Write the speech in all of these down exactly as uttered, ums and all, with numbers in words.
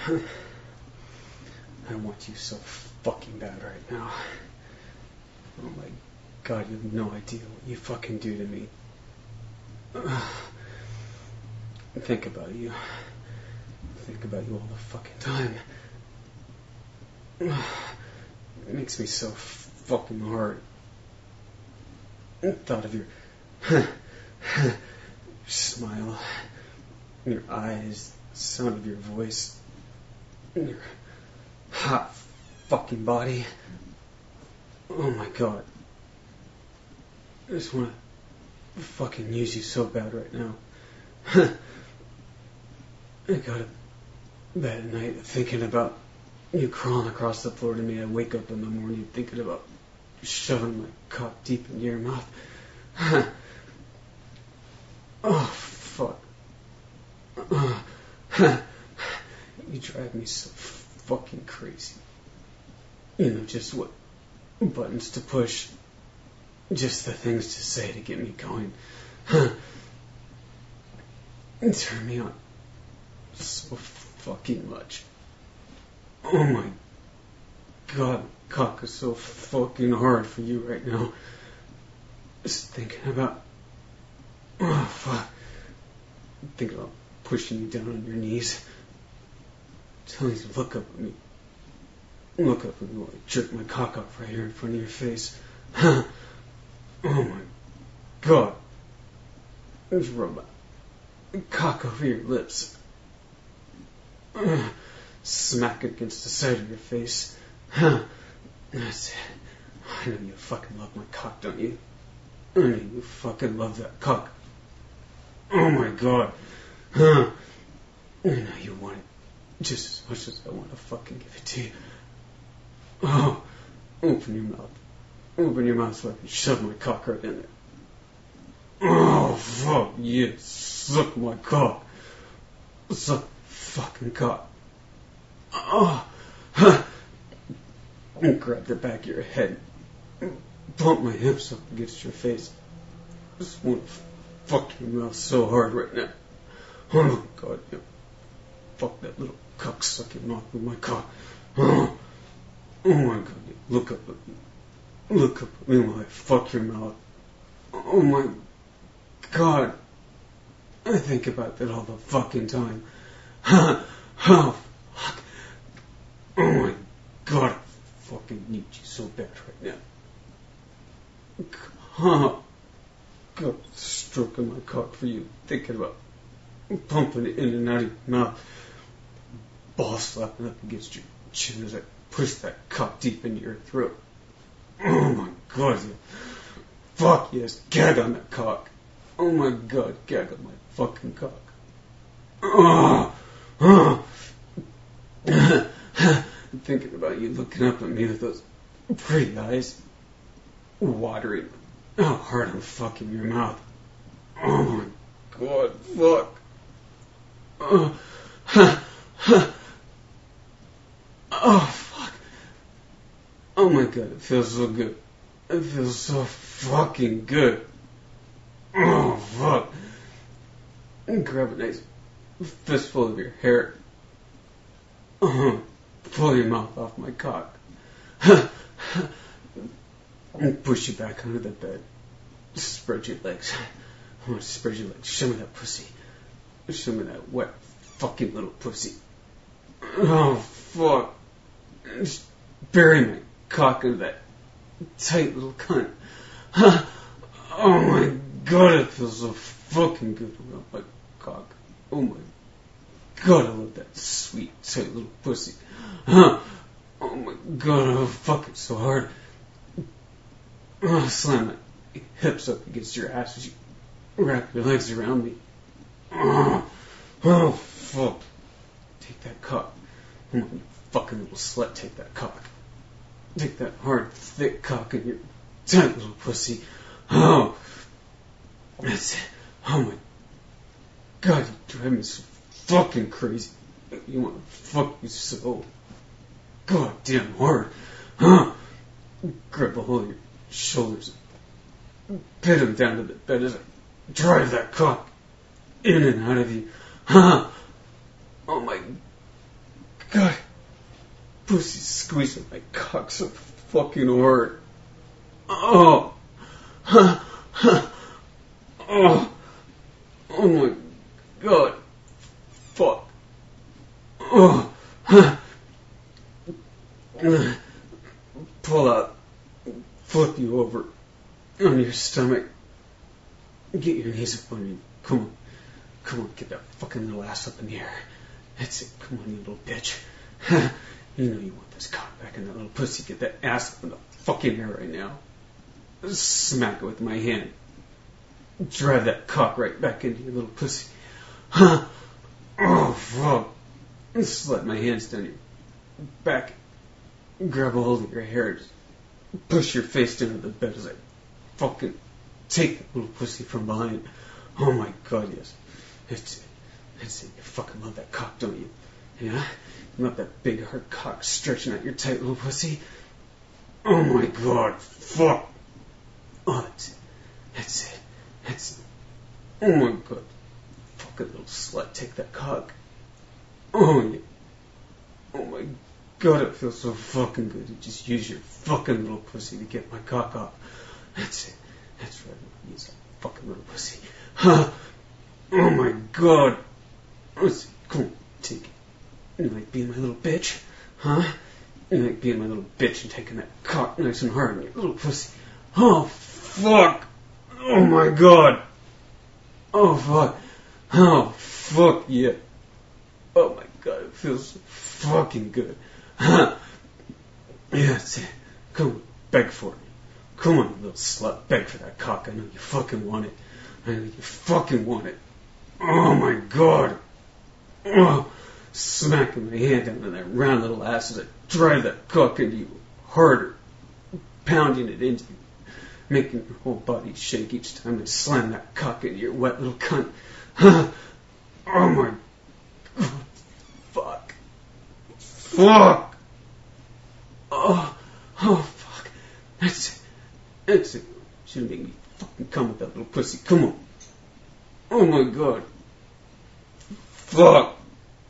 I want you so fucking bad right now. Oh my god, you have no idea what you fucking do to me. Think about you. Think about you all the fucking time. It makes me so fucking hard. Thought of your smile, your eyes, sound of your voice, your hot fucking body. Oh my god. I just want to fucking use you so bad right now. I go to bed at night thinking about you crawling across the floor to me. I wake up in the morning thinking about shoving my cock deep into your mouth. Oh, fuck. You drive me so fucking crazy. You know just what buttons to push. Just the things to say to get me going. And turn me on so fucking much. Oh my god, cock is so fucking hard for you right now. Just thinking about... Oh, fuck. Thinking about pushing you down on your knees. Telling you to look up at me. Look up at me while I jerk my cock off right here in front of your face. Oh my god. Just rub my cock over your lips. Smack it against the side of your face. That's it. I know you fucking love my cock, don't you? I know you fucking love that cock. Oh my god. I know you want it just as much as I want to fucking give it to you. Oh, open your mouth. Open your mouth so I can shove my cock right in there. Oh, fuck, yes. Suck my cock. Suck fucking cock. Oh, and grab the back of your head. Bump my hips up against your face. I just want to fuck your mouth so hard right now. Oh my god, yeah. Fuck that little cock sucking mouth with my cock. Oh, oh my god, yeah. Look up at me. Look up at me while I fuck your mouth. Oh my god. I think about that all the fucking time. Oh, fuck. Oh my god, I fucking need you so bad right now. Oh, god, stroking my cock for you, thinking about pumping it in and out of your mouth. Ball slapping up against your chin as I push that cock deep into your throat. Oh my god, yeah. Fuck yes, gag on that cock. Oh my god, gag on my fucking cock. Oh, oh. I'm thinking about you looking up at me with those pretty eyes, watering how hard I'm fucking your mouth. Oh my god, fuck. Oh, oh fuck. Oh my god, it feels so good. It feels so fucking good. Oh fuck. And grab a nice fistful of your hair. Uh-huh. Pull your mouth off my cock. And push you back under the bed. Spread your legs. I want to spread your legs. Show me that pussy. Show me that wet fucking little pussy. Oh fuck. Just bury my cock in that tight little cunt. Oh my god, it feels so fucking good around my cock. Oh my god, I love that sweet, tight little pussy. Oh my god, I fuck it so hard. Oh, slam my hips up against your ass as you wrap your legs around me. Oh, oh fuck. Take that cock. Come on, you fucking little slut, take that cock. Take that hard, thick cock in your tight little pussy. Oh, that's it. Oh my god, you drive me so fucking crazy. You want to fuck me so goddamn hard. Huh? Grab a hold of your shoulders. Pin him down to the bed as I drive that cock in and out of you. Huh? Oh my god. Pussy's squeezing my cock so fucking hard. Oh. Huh. Huh. Oh. Oh my god. Fuck. Oh. Huh. Pull out. Flip you over. On your stomach. Get your knees up on you. Come on. Come on, get that fucking little ass up in the air. That's it. Come on, you little bitch. You know you want this cock back in that little pussy. Get that ass up in the fucking air right now. Smack it with my hand. Drive that cock right back into your little pussy. Huh? Oh, fuck. Slide my hands down your back. Grab a hold of your hair. Just push your face down to the bed as I fucking take that little pussy from behind. Oh my god, yes. It's it. It's it. You fucking love that cock, don't you? Yeah? You love that big hard cock stretching out your tight little pussy? Oh my god, fuck. Oh, that's it. That's it. That's it. Oh my god. Fucking little slut, take that cock. Oh yeah. Oh my god, it feels so fucking good to just use your fucking little pussy to get my cock off. That's it. That's right. Use that fucking little pussy. Huh? Oh my god. Let's see. Come on, take it. You like being my little bitch? Huh? You like being my little bitch and taking that cock nice and hard in your little pussy? Oh, fuck. Oh my god. Oh, fuck. Oh, fuck, yeah. Oh my god, it feels so fucking good. Huh? Yeah, that's it. Come on, beg for it. Come on, you little slut, beg for that cock. I know you fucking want it. I know you fucking want it. Oh my god. Oh, smacking my hand down on that round little ass as I drive that cock into you harder, pounding it into you, making your whole body shake each time I slam that cock into your wet little cunt. Huh? Oh my god. Fuck. Fuck. Oh, oh fuck. That's it. That's it. Shouldn't make me fucking come with that little pussy. Come on. Oh my god. Fuck.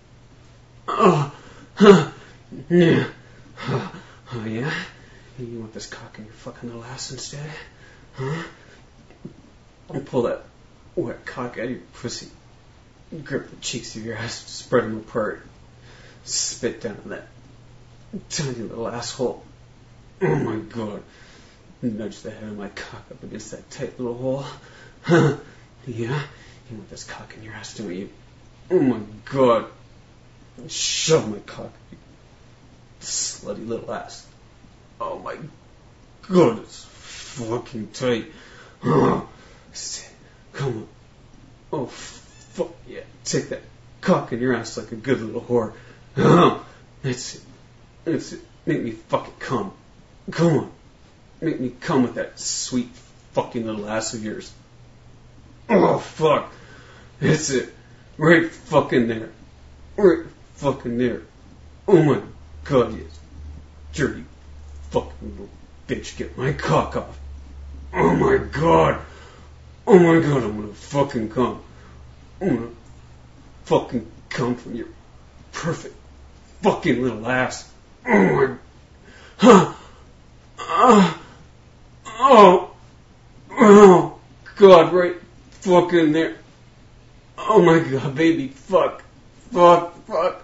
Oh, huh. Yeah. Oh, oh yeah? You want this cock in your fucking little ass instead? Huh? I'll pull that wet cock out of your pussy. Grip the cheeks of your ass, spread them apart. Spit down on that tiny little asshole. Oh my god. Nudge the head of my cock up against that tight little hole. Huh? Yeah? You want this cock in your ass, don't you? Oh my god. Shove my cock in your slutty little ass. Oh my god, it's fucking tight. Oh, come on. Oh, fuck yeah. Take that cock in your ass like a good little whore. Oh, that's it. That's it. Make me fucking come. Come on. Make me come with that sweet fucking little ass of yours. Oh, fuck. That's it. Right fucking there. Right fucking there. Oh my god, yes. Dirty fucking little bitch, get my cock off. Oh my god. Oh my god, I'm gonna fucking come. I'm gonna fucking come from your perfect fucking little ass. Oh my... Huh. Oh. Oh. Oh. God, right fucking there. Oh my god, baby, fuck. Fuck, fuck.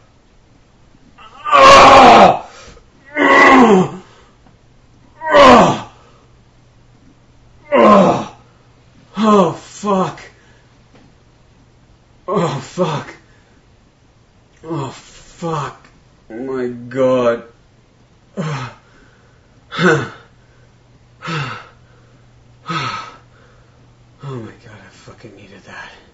Ah! Ah! Ah! Ah! Oh, fuck. Oh, fuck. Oh, fuck. Oh, my God. Oh, oh my God, I fucking needed that.